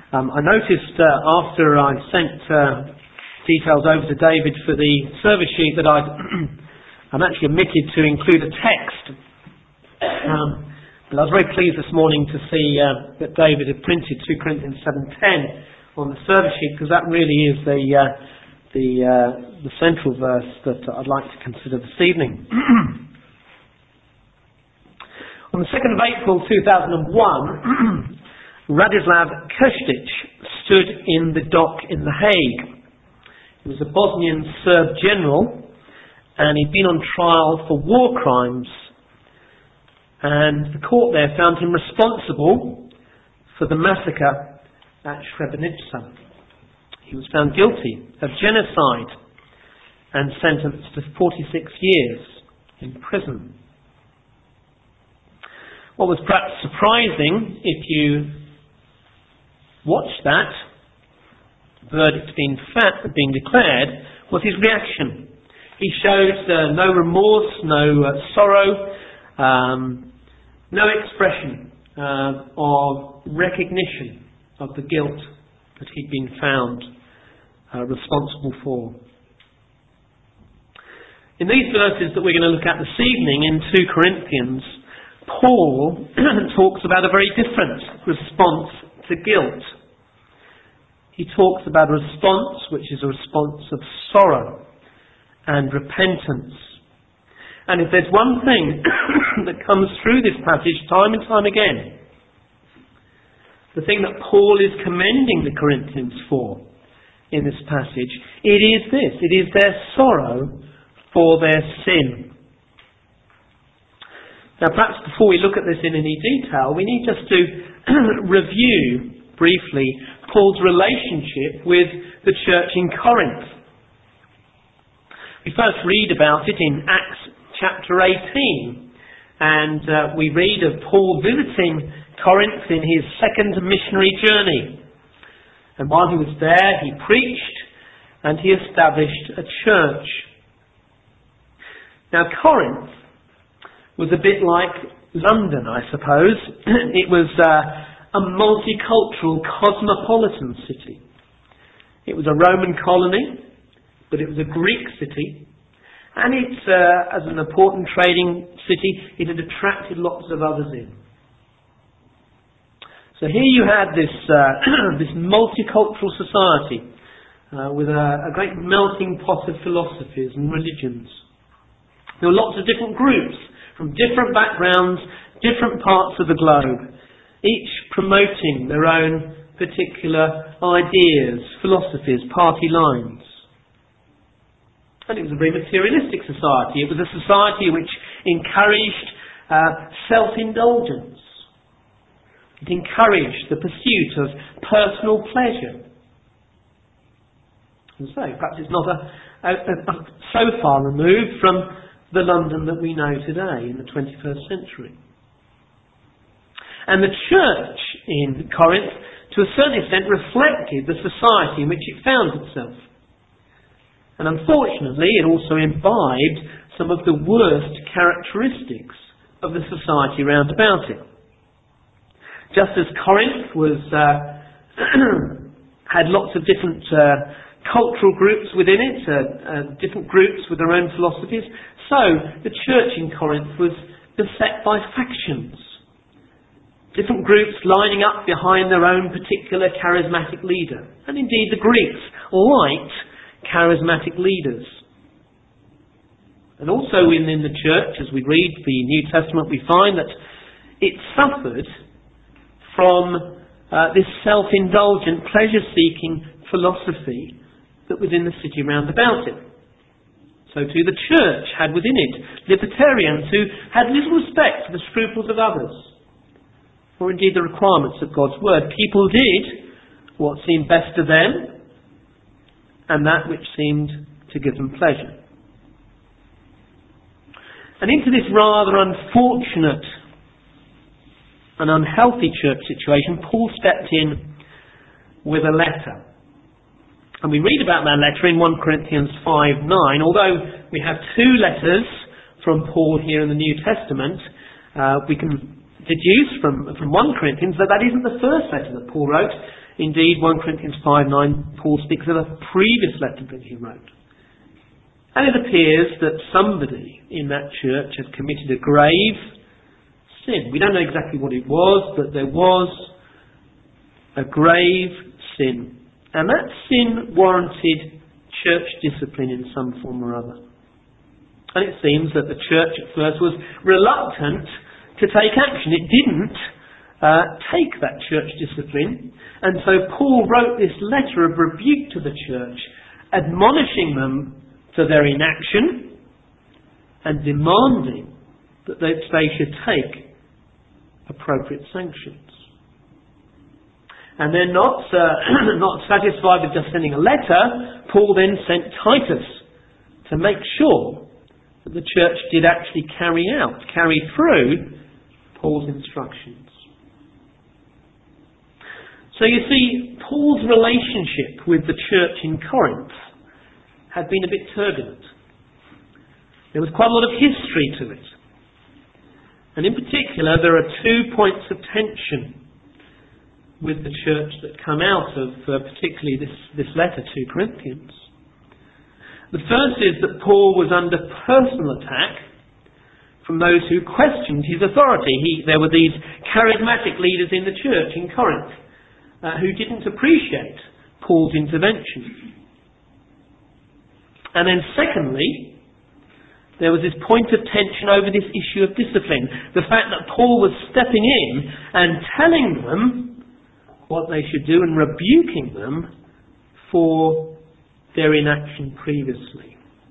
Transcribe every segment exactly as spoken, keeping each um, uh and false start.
Um, I noticed uh, after I sent uh, details over to David for the service sheet that I'd I'm actually omitted to include a text. Um, but I was very pleased this morning to see uh, that David had printed two Corinthians seven ten on the service sheet, because that really is the uh, the, uh, the central verse that I'd like to consider this evening. On the second of April two thousand one, Radislav Krstić stood in the dock in The Hague. He was a Bosnian Serb general, and he'd been on trial for war crimes. And the court there found him responsible for the massacre at Srebrenica. He was found guilty of genocide and sentenced to forty-six years in prison. What was perhaps surprising, if you watched that verdict being, fat, being declared, was his reaction. He showed uh, no remorse, no uh, sorrow, um, no expression uh, of recognition of the guilt that he'd been found uh, responsible for. In these verses that we're going to look at this evening in two Corinthians, Paul talks about a very different response to guilt. He talks about a response which is a response of sorrow and repentance. And if there's one thing that comes through this passage time and time again, the thing that Paul is commending the Corinthians for in this passage, it is this. It is their sorrow for their sin. Now, perhaps before we look at this in any detail, we need just to review briefly Paul's relationship with the church in Corinth. We first read about it in Acts chapter eighteen, and uh, we read of Paul visiting Corinth in his second missionary journey. And while he was there, he preached and he established a church. Now, Corinth was a bit like London, I suppose. It was uh, a multicultural, cosmopolitan city. It was a Roman colony, but it was a Greek city. And it, uh, as an important trading city, it had attracted lots of others in. So here you had this uh, this multicultural society uh, with a, a great melting pot of philosophies and religions. There were lots of different groups from different backgrounds, different parts of the globe, each promoting their own particular ideas, philosophies, party lines. And it was a very materialistic society. It was a society which encouraged uh, self-indulgence. It encouraged the pursuit of personal pleasure. And so, perhaps it's not a, a, a, a so far removed from the London that we know today in the twenty-first century. And the church in Corinth, to a certain extent, reflected the society in which it found itself. And unfortunately, it also imbibed some of the worst characteristics of the society round about it. Just as Corinth was uh, had lots of different uh, cultural groups within it, uh, uh, different groups with their own philosophies, so the church in Corinth was beset by factions. Different groups lining up behind their own particular charismatic leader. And indeed the Greeks liked charismatic leaders. And also within the church, as we read the New Testament, we find that it suffered from uh, this self-indulgent, pleasure-seeking philosophy that was in the city round about it. So too the church had within it libertarians who had little respect for the scruples of others, or indeed the requirements of God's word. People did what seemed best to them, and that which seemed to give them pleasure. And into this rather unfortunate and unhealthy church situation, Paul stepped in with a letter. And we read about that letter in First Corinthians five nine. Although we have two letters from Paul here in the New Testament, uh, we can deduce from, from First Corinthians that that isn't the first letter that Paul wrote. Indeed, First Corinthians five nine, Paul speaks of a previous letter that he wrote. And it appears that somebody in that church had committed a grave sin. We don't know exactly what it was, but there was a grave sin. And that sin warranted church discipline in some form or other. And it seems that the church at first was reluctant to take action. It didn't uh, take that church discipline. And so Paul wrote this letter of rebuke to the church, admonishing them for their inaction and demanding that they, they should take appropriate sanctions. And then not, uh, not satisfied with just sending a letter, Paul then sent Titus to make sure that the church did actually carry out, carry through Paul's instructions. So you see, Paul's relationship with the church in Corinth had been a bit turbulent. There was quite a lot of history to it. And in particular, there are two points of tension with the church that come out of uh, particularly this, this letter to Corinthians. The first is that Paul was under personal attack from those who questioned his authority. He, there were these charismatic leaders in the church in Corinth uh, who didn't appreciate Paul's intervention. And then secondly, there was this point of tension over this issue of discipline. The fact that Paul was stepping in and telling them what they should do and rebuking them for their inaction previously.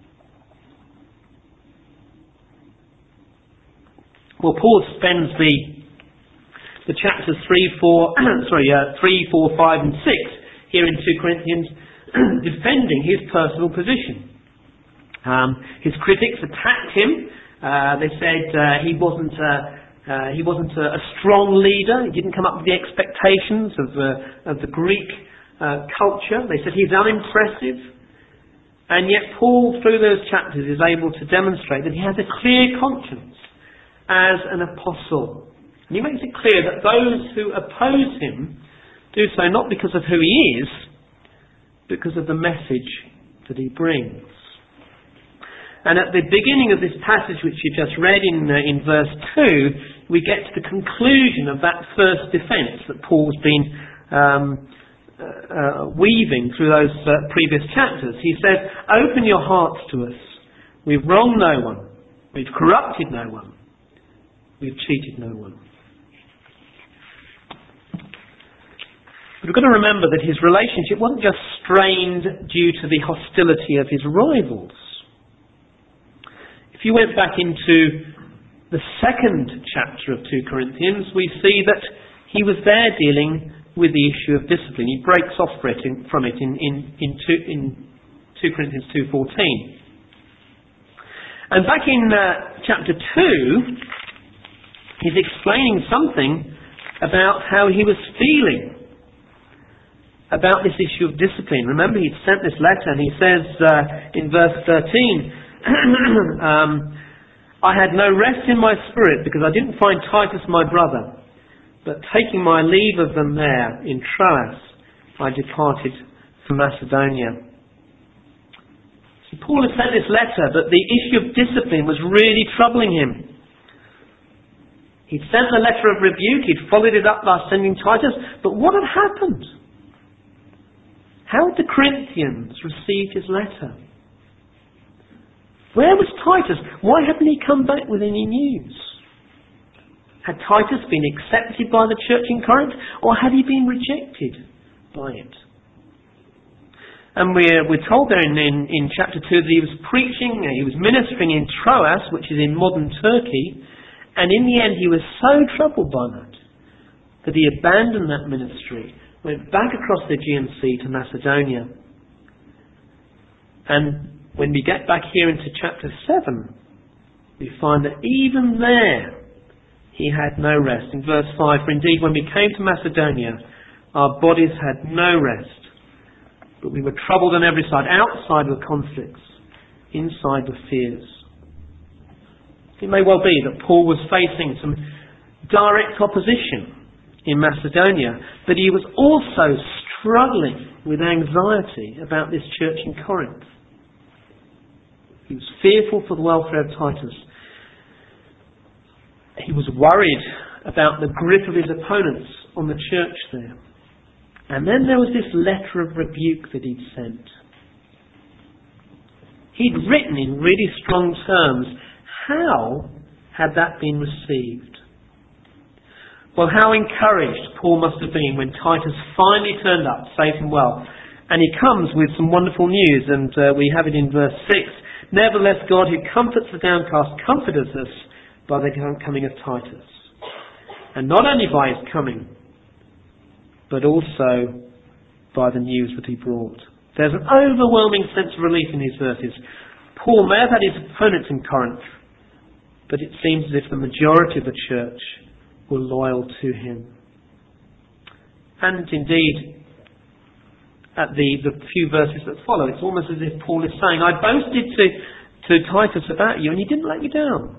Well, Paul spends the the chapters three, four, sorry, uh, three, four, five, and six here in Second Corinthians defending his personal position. Um, his critics attacked him. Uh, they said uh, he wasn't. Uh, Uh, he wasn't a, a strong leader. He didn't come up with the expectations of, uh, of the Greek uh, culture. They said he's unimpressive. And yet Paul, through those chapters, is able to demonstrate that he has a clear conscience as an apostle. And he makes it clear that those who oppose him do so not because of who he is, but because of the message that he brings. And at the beginning of this passage, which you just read in uh, in verse two, we get to the conclusion of that first defence that Paul's been um, uh, uh, weaving through those uh, previous chapters. He says, "Open your hearts to us. We've wronged no one. We've corrupted no one. We've cheated no one." But we've got to remember that his relationship wasn't just strained due to the hostility of his rivals. If you went back into the second chapter of Second Corinthians, we see that he was there dealing with the issue of discipline. He breaks off from it in, in, in, two, in Second Corinthians two fourteen. And back in uh, chapter two, he's explaining something about how he was feeling about this issue of discipline. Remember, he'd sent this letter and he says uh, in verse thirteen, um, "I had no rest in my spirit because I didn't find Titus my brother, but taking my leave of them there in Troas, I departed for Macedonia." So Paul had sent this letter, but the issue of discipline was really troubling him. He'd sent the letter of rebuke, he'd followed it up by sending Titus, but what had happened? How had the Corinthians received his letter? Where was Titus? Why hadn't he come back with any news? Had Titus been accepted by the church in Corinth, or had he been rejected by it? And we're, we're told there in, in, in chapter two that he was preaching, he was ministering in Troas, which is in modern Turkey, and in the end he was so troubled by that, that he abandoned that ministry, went back across the Aegean Sea to Macedonia. And when we get back here into chapter seven, we find that even there he had no rest. In verse five, "For indeed when we came to Macedonia, our bodies had no rest, but we were troubled on every side. Outside were conflicts, inside were fears." It may well be that Paul was facing some direct opposition in Macedonia, but he was also struggling with anxiety about this church in Corinth. He was fearful for the welfare of Titus. He was worried about the grip of his opponents on the church there. And then there was this letter of rebuke that he'd sent. He'd written in really strong terms. How had that been received? Well, how encouraged Paul must have been when Titus finally turned up, safe and well. And he comes with some wonderful news, and uh, we have it in verse six. Nevertheless, God, who comforts the downcast, comforted us by the coming of Titus. And not only by his coming, but also by the news that he brought. There's an overwhelming sense of relief in these verses. Paul may have had his opponents in Corinth, but it seems as if the majority of the church were loyal to him. And indeed, at the, the few verses that follow, it's almost as if Paul is saying, I boasted to, to Titus about you and you didn't let me down.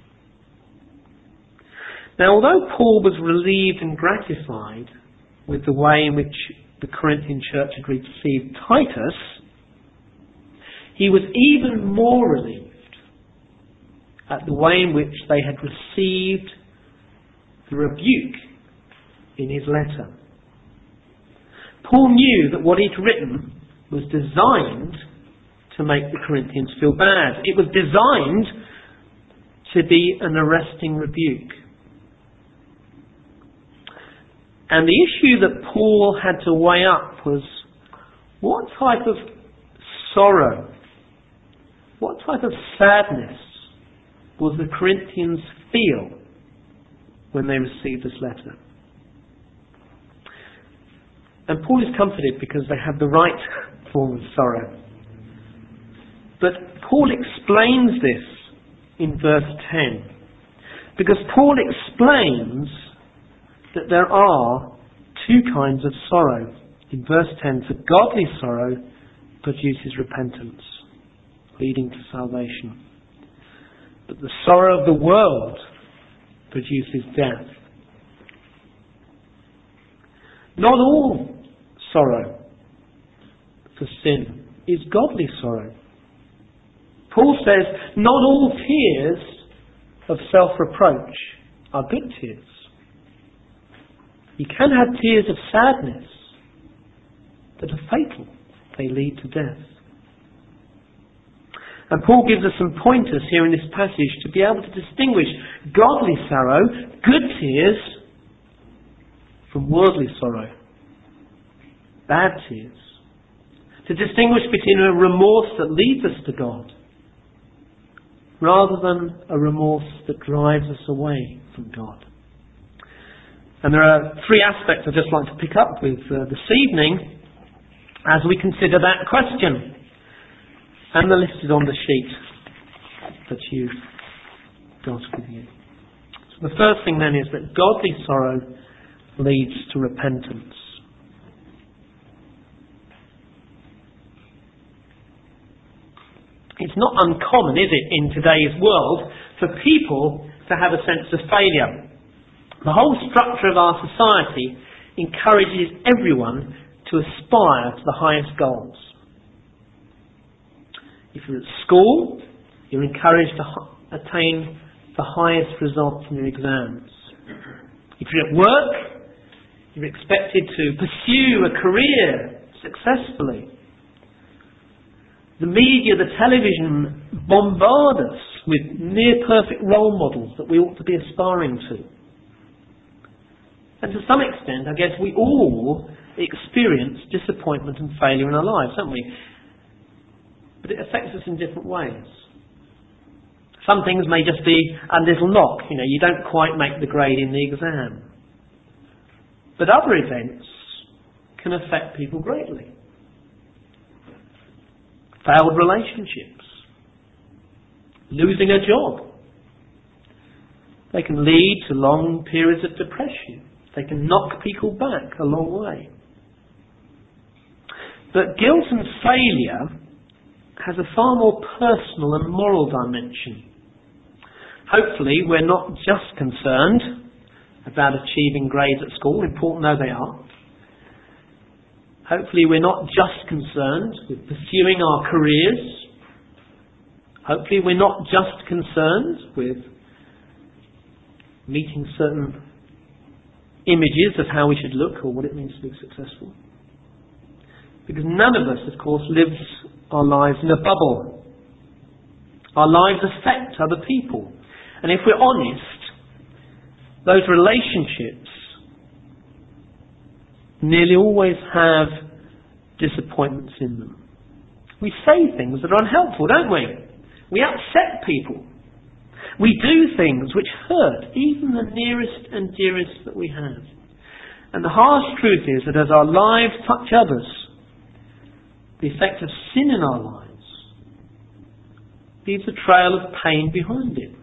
Now, although Paul was relieved and gratified with the way in which the Corinthian church had received Titus, he was even more relieved at the way in which they had received the rebuke in his letter. Paul knew that what he'd written was designed to make the Corinthians feel bad. It was designed to be an arresting rebuke. And the issue that Paul had to weigh up was, what type of sorrow, what type of sadness will the Corinthians feel when they receive this letter? And Paul is comforted because they have the right form of sorrow. But Paul explains this in verse ten. Because Paul explains that there are two kinds of sorrow. In verse ten, for godly sorrow produces repentance, leading to salvation. But the sorrow of the world produces death. Not all sorrow for sin is godly sorrow. Paul says, not all tears of self-reproach are good tears. You can have tears of sadness that are fatal. They lead to death. And Paul gives us some pointers here in this passage to be able to distinguish godly sorrow, good tears, from worldly sorrow, bad tears. To distinguish between a remorse that leads us to God rather than a remorse that drives us away from God. And there are three aspects I'd just like to pick up with uh, this evening as we consider that question. And the list is on the sheet that you've got with you. So the first thing then is that godly sorrow leads to repentance. It's not uncommon, is it, in today's world for people to have a sense of failure. The whole structure of our society encourages everyone to aspire to the highest goals. If you're at school, you're encouraged to h- attain the highest results in your exams. If you're at work, you're expected to pursue a career successfully. The media, the television bombard us with near-perfect role models that we ought to be aspiring to. And to some extent, I guess we all experience disappointment and failure in our lives, don't we? But it affects us in different ways. Some things may just be a little knock. You know, you don't quite make the grade in the exam. But other events can affect people greatly. Failed relationships. Losing a job. They can lead to long periods of depression. They can knock people back a long way. But guilt and failure has a far more personal and moral dimension. Hopefully we're not just concerned about achieving grades at school, important though they are, Hopefully we're not just concerned with pursuing our careers. Hopefully we're not just concerned with meeting certain images of how we should look or what it means to be successful. Because none of us, of course, lives our lives in a bubble. Our lives affect other people. And if we're honest, those relationships nearly always have disappointments in them. We say things that are unhelpful, don't we? We upset people. We do things which hurt even the nearest and dearest that we have. And the harsh truth is that as our lives touch others, the effect of sin in our lives leaves a trail of pain behind it.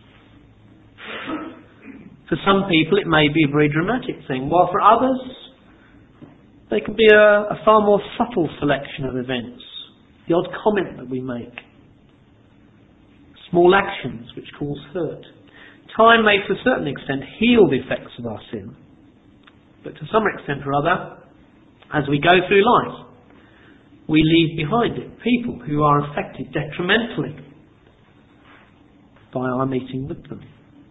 For some people it may be a very dramatic thing, while for others they can be a, a far more subtle selection of events. The odd comment that we make. Small actions which cause hurt. Time may to a certain extent heal the effects of our sin. But to some extent or other, as we go through life, we leave behind it people who are affected detrimentally by our meeting with them.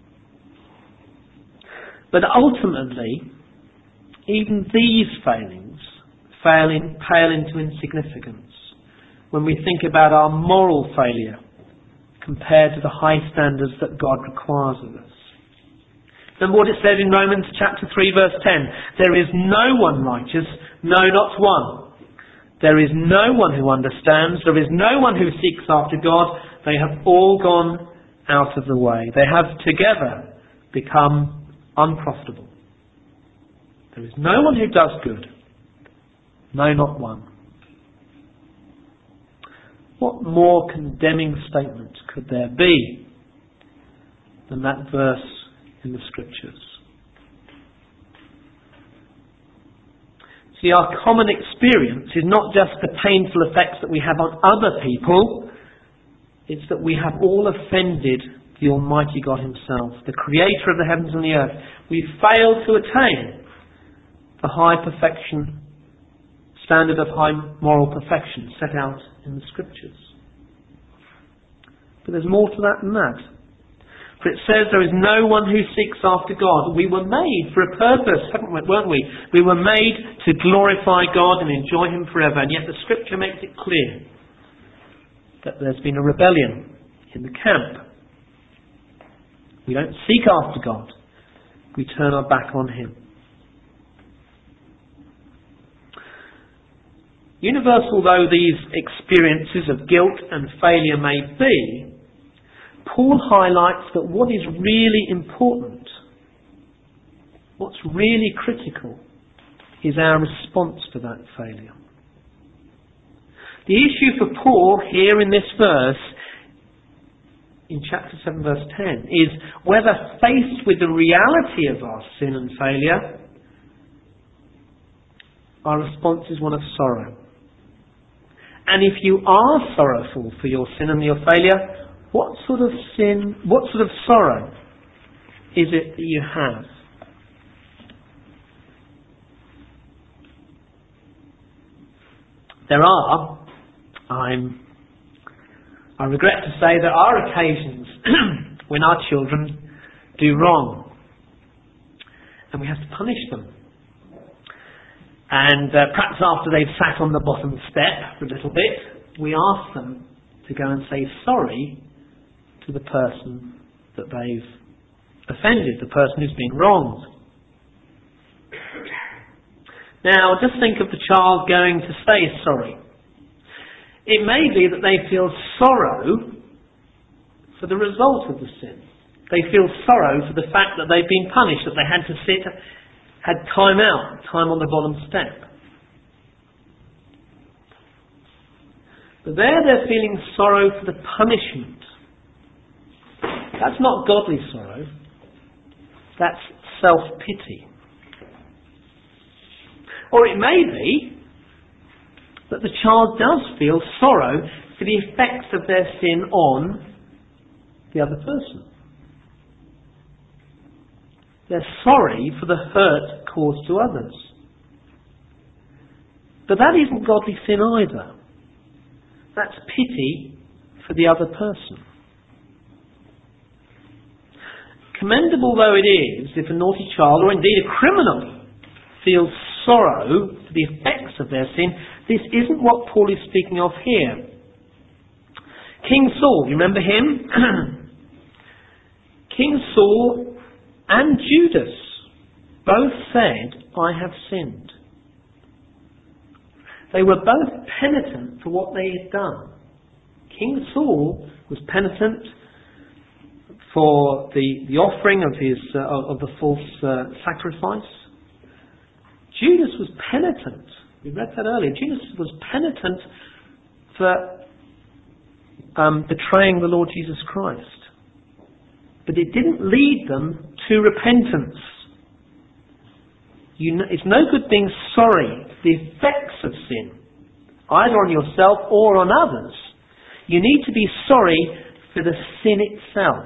But ultimately, even these failings fail in, pale into insignificance when we think about our moral failure compared to the high standards that God requires of us. Remember what it says in Romans chapter three verse ten. There is no one righteous, no not one. There is no one who understands. There is no one who seeks after God. They have all gone out of the way. They have together become unprofitable. There is no one who does good. No, not one. What more condemning statement could there be than that verse in the Scriptures? See, our common experience is not just the painful effects that we have on other people, it's that we have all offended the Almighty God Himself, the Creator of the heavens and the earth. We've failed to attain the high perfection, standard of high moral perfection set out in the Scriptures. But there's more to that than that. For it says there is no one who seeks after God. We were made for a purpose, haven't we, weren't we? We were made to glorify God and enjoy Him forever. And yet the Scripture makes it clear that there's been a rebellion in the camp. We don't seek after God. We turn our back on Him. Universal though these experiences of guilt and failure may be, Paul highlights that what is really important, what's really critical, is our response to that failure. The issue for Paul here in this verse, in chapter seven verse ten, is whether faced with the reality of our sin and failure, our response is one of sorrow. And if you are sorrowful for your sin and your failure, what sort of sin, what sort of sorrow is it that you have? There are, I'm, I regret to say, there are occasions when our children do wrong, and we have to punish them. And uh, perhaps after they've sat on the bottom step for a little bit, we ask them to go and say sorry to the person that they've offended, the person who's been wronged. Now, just think of the child going to say sorry. It may be that they feel sorrow for the result of the sin. They feel sorrow for the fact that they've been punished, that they had to sit, had time out, time on the bottom step. But there they're feeling sorrow for the punishment. That's not godly sorrow. That's self-pity. Or it may be that the child does feel sorrow for the effects of their sin on the other person. They're sorry for the hurt caused to others. But that isn't godly sin either. That's pity for the other person. Commendable though it is if a naughty child, or indeed a criminal, feels sorrow for the effects of their sin, this isn't what Paul is speaking of here. King Saul, you remember him? King Saul and Judas both said, I have sinned. They were both penitent for what they had done. King Saul was penitent for the, the offering of his uh, of the false uh, sacrifice. Judas was penitent. We read that earlier. Judas was penitent for um, betraying the Lord Jesus Christ. But it didn't lead them to repentance. You know, it's no good being sorry for the effects of sin, either on yourself or on others. You need to be sorry for the sin itself.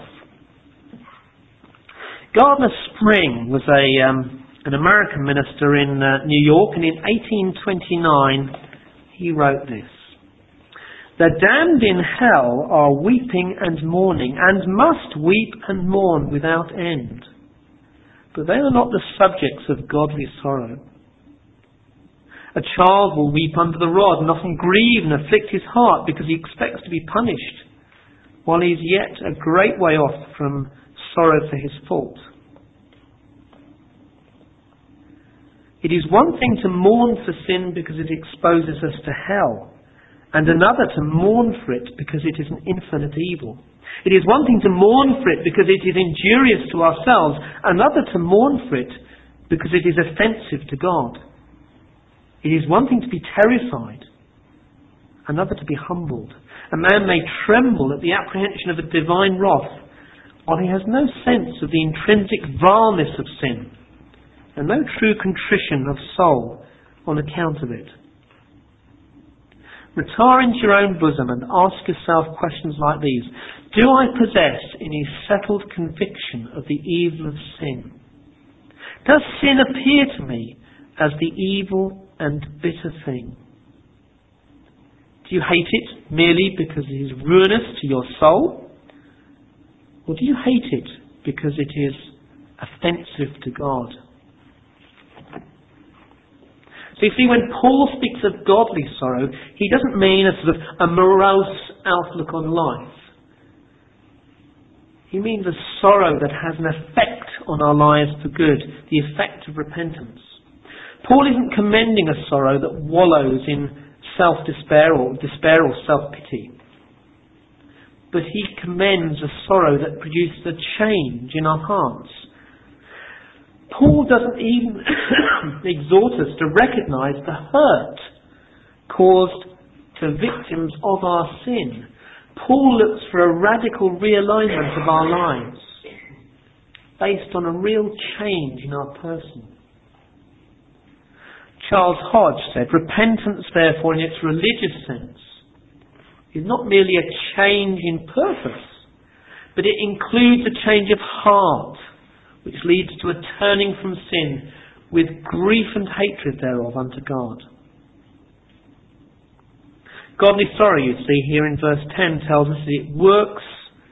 Gardner Spring was a um, an American minister in uh, New York, and in eighteen twenty-nine he wrote this: "The damned in hell are weeping and mourning, and must weep and mourn without end. But they are not the subjects of godly sorrow. A child will weep under the rod and often grieve and afflict his heart because he expects to be punished, while he is yet a great way off from sorrow for his fault. It is one thing to mourn for sin because it exposes us to hell, and another to mourn for it because it is an infinite evil. It is one thing to mourn for it because it is injurious to ourselves, another to mourn for it because it is offensive to God. It is one thing to be terrified, another to be humbled. A man may tremble at the apprehension of a divine wrath, while he has no sense of the intrinsic vileness of sin, and no true contrition of soul on account of it. Retire into your own bosom and ask yourself questions like these. Do I possess any settled conviction of the evil of sin? Does sin appear to me as the evil and bitter thing? Do you hate it merely because it is ruinous to your soul? Or do you hate it because it is offensive to God?" So you see, when Paul speaks of godly sorrow, he doesn't mean a sort of a morose outlook on life. He means a sorrow that has an effect on our lives for good, the effect of repentance. Paul isn't commending a sorrow that wallows in self-despair or despair or self-pity. But he commends a sorrow that produces a change in our hearts. Paul doesn't even exhort us to recognise the hurt caused to victims of our sin. Paul looks for a radical realignment of our lives based on a real change in our person. Charles Hodge said, "Repentance, therefore, in its religious sense, is not merely a change in purpose, but it includes a change of heart, which leads to a turning from sin with grief and hatred thereof unto God." Godly sorrow, you see, here in verse ten tells us that it works,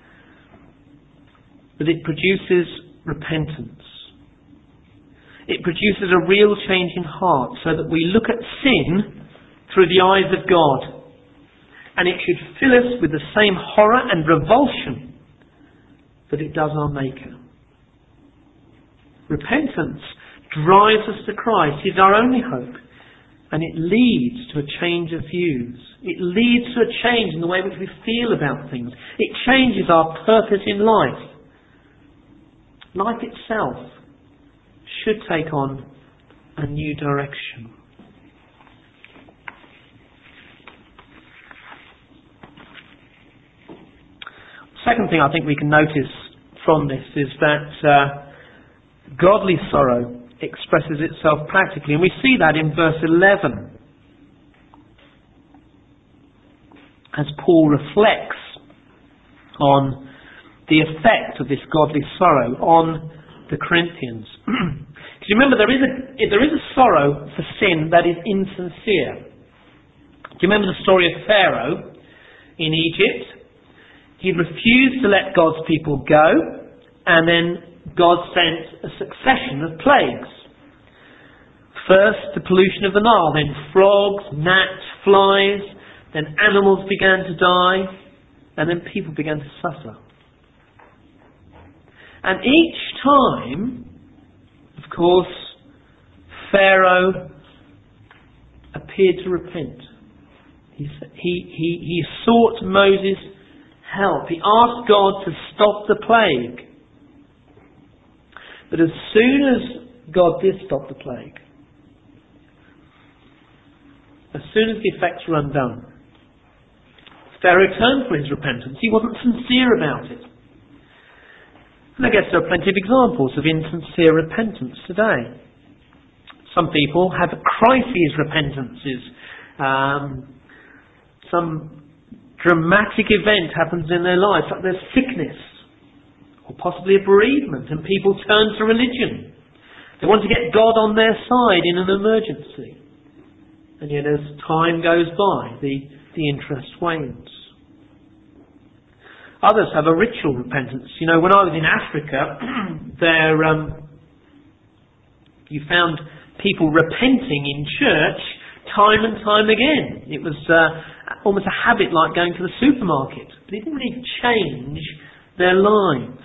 that it produces repentance. It produces a real change in heart, so that we look at sin through the eyes of God, and it should fill us with the same horror and revulsion that it does our Maker. Repentance drives us to Christ. He's our only hope. And it leads to a change of views. It leads to a change in the way in which we feel about things. It changes our purpose in life. Life itself should take on a new direction. Second thing I think we can notice from this is that uh, godly sorrow expresses itself practically, and we see that in verse eleven as Paul reflects on the effect of this godly sorrow on the Corinthians. Because you remember, there is a there is a sorrow for sin that is insincere. Do you remember the story of Pharaoh in Egypt? He refused to let God's people go, and then God sent a succession of plagues. First, the pollution of the Nile, then frogs, gnats, flies, then animals began to die, and then people began to suffer. And each time, of course, Pharaoh appeared to repent. He, he, he, he sought Moses' help. He asked God to stop the plague. But as soon as God did stop the plague, as soon as the effects were undone, Pharaoh turned from his repentance. He wasn't sincere about it. And I guess there are plenty of examples of insincere repentance today. Some people have crises repentances. Um, some dramatic event happens in their life, like there's sickness, or possibly a bereavement, and people turn to religion. They want to get God on their side in an emergency. And yet as time goes by, the, the interest wanes. Others have a ritual repentance. You know, when I was in Africa, there um, you found people repenting in church time and time again. It was uh, almost a habit like going to the supermarket. But it didn't really change their lives.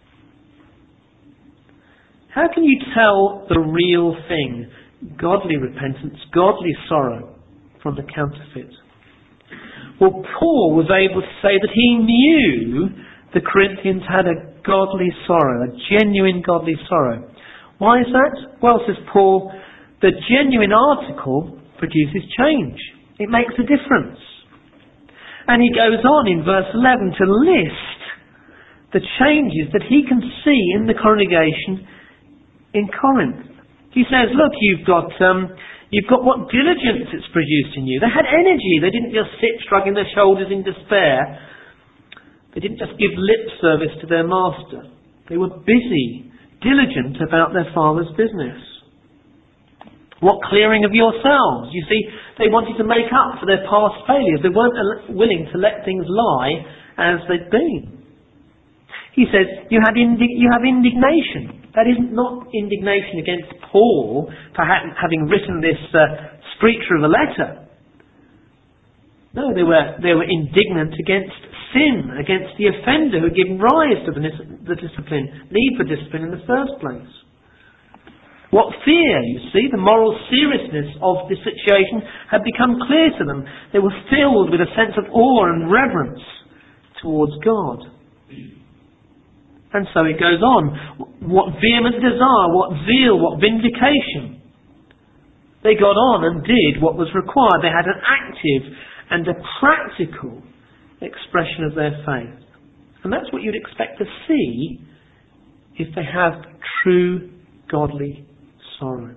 How can you tell the real thing, godly repentance, godly sorrow, from the counterfeit? Well, Paul was able to say that he knew the Corinthians had a godly sorrow, a genuine godly sorrow. Why is that? Well, says Paul, the genuine article produces change. It makes a difference. And he goes on in verse eleven to list the changes that he can see in the congregation in Corinth. He says, look, you've got um, you've got what diligence it's produced in you. They had energy. They didn't just sit shrugging their shoulders in despair. They didn't just give lip service to their master. They were busy, diligent about their Father's business. What clearing of yourselves? You see, they wanted to make up for their past failures. They weren't willing to let things lie as they'd been. He says, you had indi- you have indignation. That is not indignation against Paul for ha- having written this uh, screecher of a letter. No, they were they were indignant against sin, against the offender who had given rise to the, the discipline, need for discipline in the first place. What fear, you see, the moral seriousness of the situation had become clear to them. They were filled with a sense of awe and reverence towards God. And so it goes on. What vehement desire, what zeal, what vindication. They got on and did what was required. They had an active and a practical expression of their faith. And that's what you'd expect to see if they have true godly sorrow.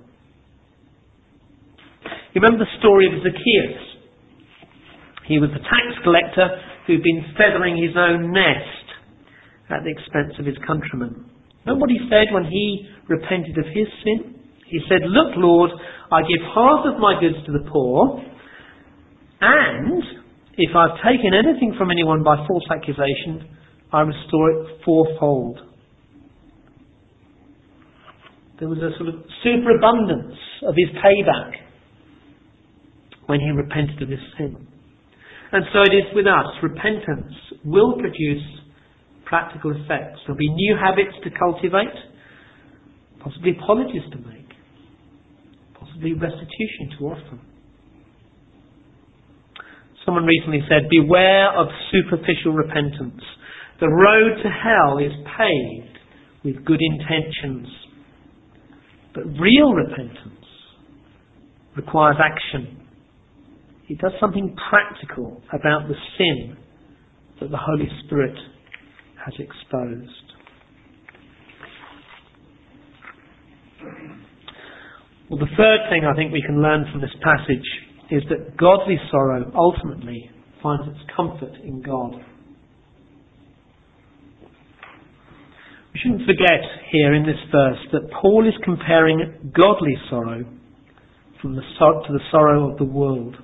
You remember the story of Zacchaeus? He was a tax collector who'd been feathering his own nest at the expense of his countrymen. Remember what he said when he repented of his sin? He said, look, Lord, I give half of my goods to the poor, and if I've taken anything from anyone by false accusation, I restore it fourfold. There was a sort of superabundance of his payback when he repented of his sin. And so it is with us. Repentance will produce practical effects. There'll be new habits to cultivate, possibly apologies to make, possibly restitution to offer. Someone recently said, beware of superficial repentance. The road to hell is paved with good intentions. But real repentance requires action. It does something practical about the sin that the Holy Spirit has exposed. Well, the third thing I think we can learn from this passage is that godly sorrow ultimately finds its comfort in God. We shouldn't forget here in this verse that Paul is comparing godly sorrow from the sor- to the sorrow of the world.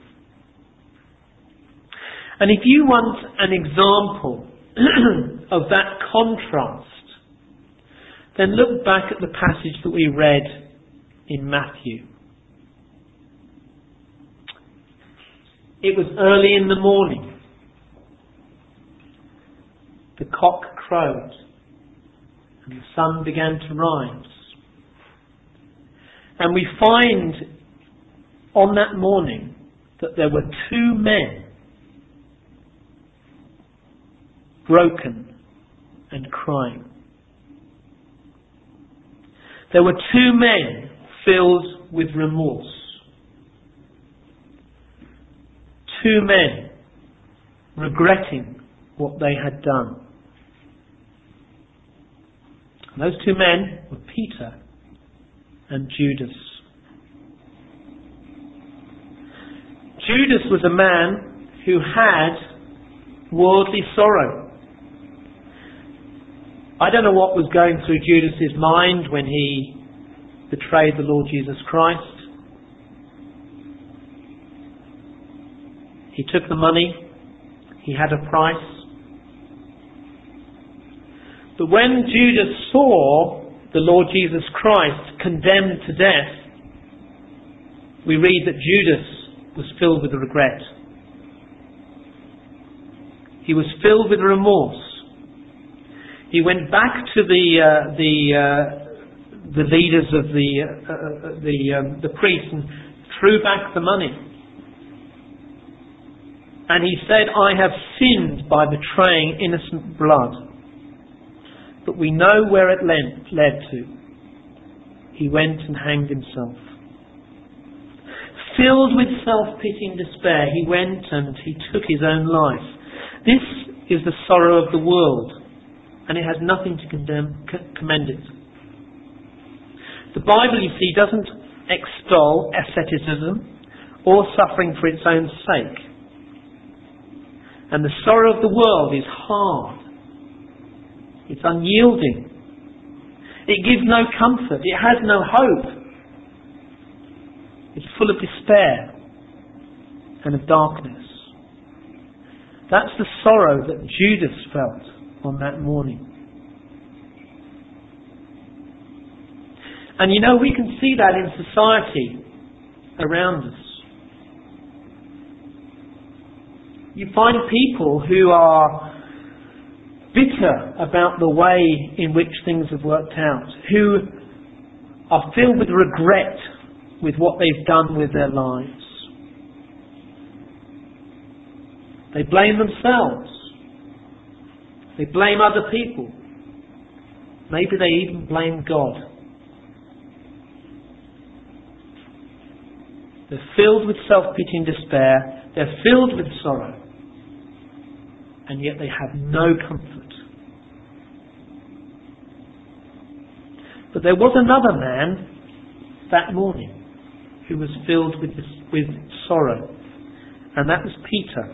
And if you want an example of that contrast, then look back at the passage that we read in Matthew. It was early in the morning. The cock crowed and the sun began to rise. And we find on that morning that there were two men broken and crying. There were two men filled with remorse. Two men regretting what they had done. And those two men were Peter and Judas. Judas was a man who had worldly sorrow. I don't know what was going through Judas's mind when he betrayed the Lord Jesus Christ. He took the money. He had a price. But when Judas saw the Lord Jesus Christ condemned to death, we read that Judas was filled with regret. He was filled with remorse. He went back to the uh, the uh, the leaders of the uh, the um, the priests and threw back the money. And he said, "I have sinned by betraying innocent blood." But we know where it led, led to. He went and hanged himself. Filled with self-pity and despair, he went and he took his own life. This is the sorrow of the world, and it has nothing to condemn, commend it. The Bible, you see, doesn't extol asceticism or suffering for its own sake. And the sorrow of the world is hard. It's unyielding. It gives no comfort. It has no hope. It's full of despair and of darkness. That's the sorrow that Judas felt on that morning. And you know, we can see that in society around us. You find people who are bitter about the way in which things have worked out, who are filled with regret with what they've done with their lives. They blame themselves. They blame other people. Maybe they even blame God. They're filled with self-pity and despair. They're filled with sorrow. And yet they have no comfort. But there was another man that morning who was filled with this, with sorrow, and that was Peter.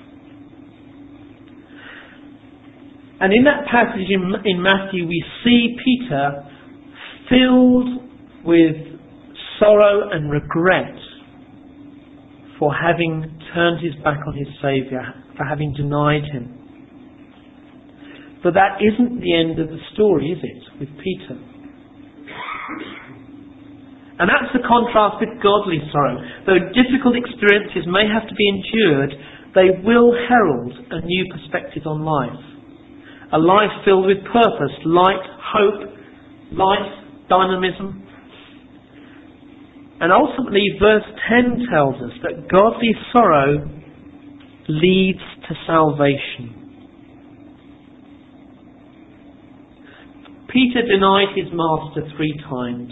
And in that passage in, in Matthew, we see Peter filled with sorrow and regret for having turned his back on his Saviour, for having denied him. But that isn't the end of the story, is it, with Peter? And that's the contrast with godly sorrow. Though difficult experiences may have to be endured, they will herald a new perspective on life. A life filled with purpose, light, hope, life, dynamism. And ultimately, verse ten tells us that godly sorrow leads to salvation. Peter denied his master three times.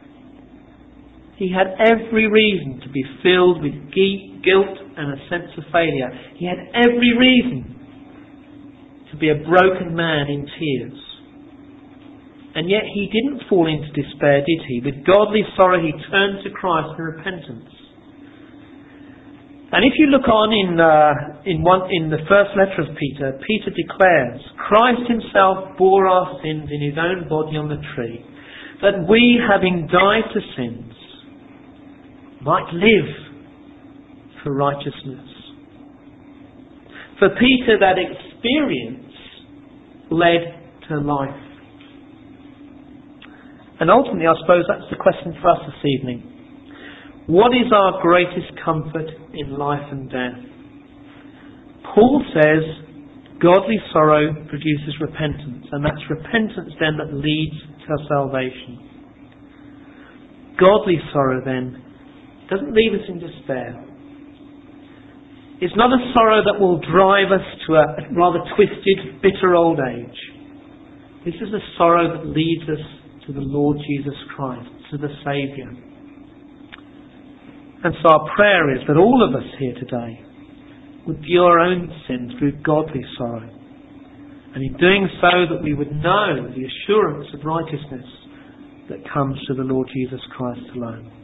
He had every reason to be filled with guilt and a sense of failure. He had every reason to be a broken man in tears. And yet he didn't fall into despair, did he? With godly sorrow he turned to Christ in repentance. And if you look on in uh, in one in the first letter of Peter, Peter declares, Christ himself bore our sins in his own body on the tree, that we, having died to sins, might live for righteousness. For Peter, that experience led to life. And ultimately, I suppose that's the question for us this evening. What is our greatest comfort in life and death? Paul says, godly sorrow produces repentance, and that's repentance then that leads to salvation. Godly sorrow then doesn't leave us in despair. It's not a sorrow that will drive us to a rather twisted, bitter old age. This is a sorrow that leads us to the Lord Jesus Christ, to the Saviour. And so our prayer is that all of us here today would view our own sin through godly sorrow. And in doing so, that we would know the assurance of righteousness that comes to the Lord Jesus Christ alone.